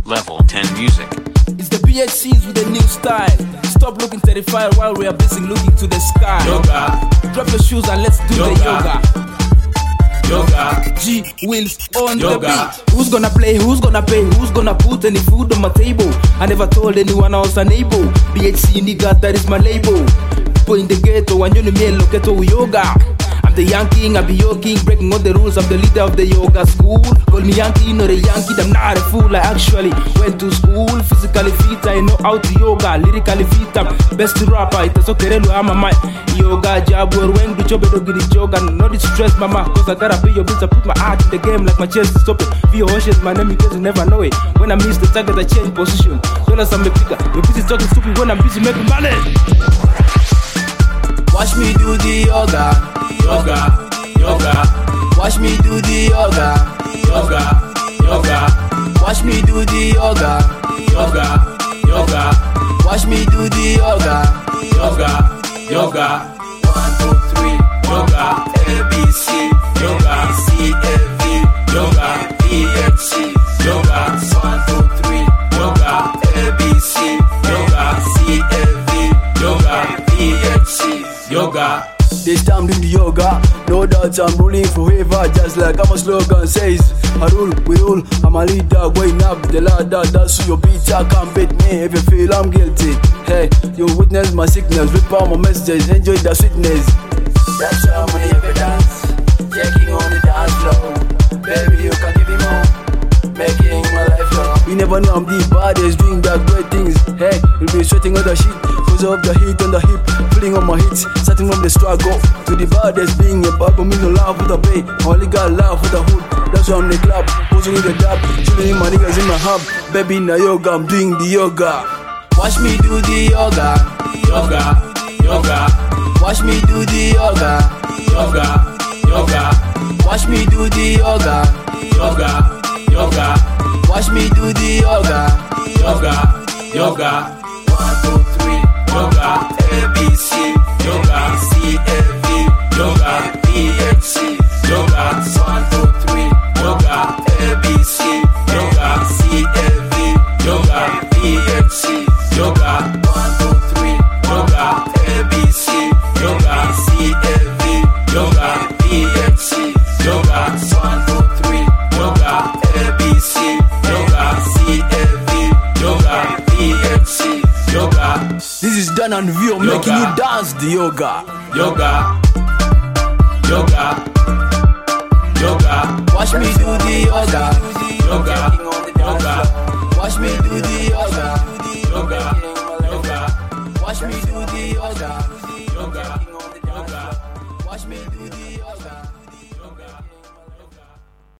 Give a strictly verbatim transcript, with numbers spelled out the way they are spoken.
Level ten Music. It's the B H Cs with a new style. Stop looking terrified while we are busy looking to the sky. Yoga. Drop your shoes and let's do Yoga. the yoga. Yoga. G Wills on Yoga. the beat. Who's gonna play? Who's gonna pay? Who's gonna put any food on my table? I never told anyone I was unable. B H C nigga, that is my label. Put in the ghetto and you know me look at yoga. I'm the young king, I be your king, breaking all the rules. I'm the leader of the yoga school. Call me Yankee, not a Yankee, I'm not a fool. I actually went to school, physically fit, I know how to yoga. Lyrically fit, I'm best rapper. It's okay, I'm a my yoga job. Or when the job, I don't get it yoga. Not to stress, mama, cause I gotta pay your bills. I put my heart in the game like my chest is open. Be your horses, my name, because you never know it. When I miss the target, I change position. Dollars I'm a picker. You're busy talking stupid when I'm busy making money. Watch me do the yoga. Yoga, yoga, Watch me do the yoga. yoga, yoga, Watch me do the yoga. yoga, yoga, Watch me do the yoga. yoga, yoga, One, two, three. yoga, A B C. yoga, C A V. yoga, B H C. yoga, One, two, three. yoga, A B C. yoga, C A V. yoga, B H C. yoga. This time doing the yoga, no doubt I'm ruling forever. Just like my slogan says, I rule, we rule, I'm a leader, going up the ladder. That's who your beat, I can't beat me if you feel I'm guilty. Hey, you witness my sickness, rip out my messages, enjoy the sweetness. That's how many evidence. Checking on the dance floor. Baby, you can give me more. Making my life long. You never know I'm the baddest, doing the great things. Hey, you'll be sweating on the shit, cause of the heat on the hip, feeling on my hits, starting from the struggle to the baddest, being a bad, but me no love with the bay. Only got love for the hood. That's why I'm the club, posing in the dab, chilling my niggas in my hub. Baby, na yoga, I'm doing the yoga. Watch me do the yoga. Yoga, yoga, Watch me do the yoga. yoga, yoga, Watch me do the yoga. yoga, yoga, Watch me do the yoga. yoga, yoga, One, two, three. yoga, A B C. yoga, C A V. yoga, B H C. yoga, One, two, three. yoga, A B C. yoga, C A V. yoga, B H C. yoga, One, two, three. yoga, A B C. yoga, C A V. yoga, B H C. yoga, One, two, three. yoga, A B C. yoga, C A V. yoga, B H C. yoga, This is done and view, Yoga. making you dance the yoga. yoga, yoga, yoga, Watch me do the yoga. yoga, yoga, Watch me do the yoga. yoga, yoga, Watch me do the yoga. yoga, yoga. Watch me do the